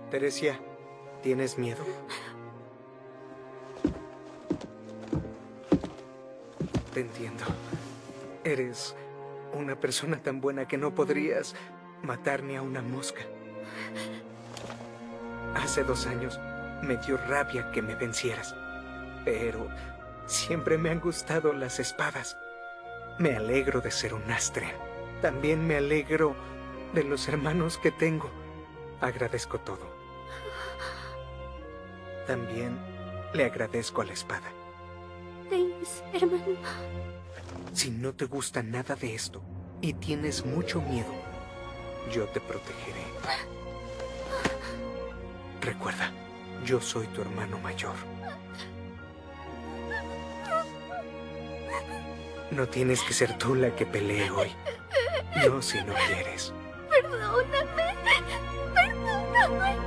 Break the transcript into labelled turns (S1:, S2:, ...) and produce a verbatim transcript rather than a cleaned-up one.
S1: Teresia, ¿tienes miedo? Te entiendo. Eres una persona tan buena que no podrías matar ni a una mosca. Hace dos años me dio rabia que me vencieras, pero siempre me han gustado las espadas. Me alegro de ser un Astrea. También me alegro de los hermanos que tengo. Agradezco todo. También le agradezco a la espada.
S2: Thanks, hermano.
S1: Si no te gusta nada de esto y tienes mucho miedo, yo te protegeré. Recuerda, yo soy tu hermano mayor. No tienes que ser tú la que pelee hoy. No si no quieres.
S2: Perdóname.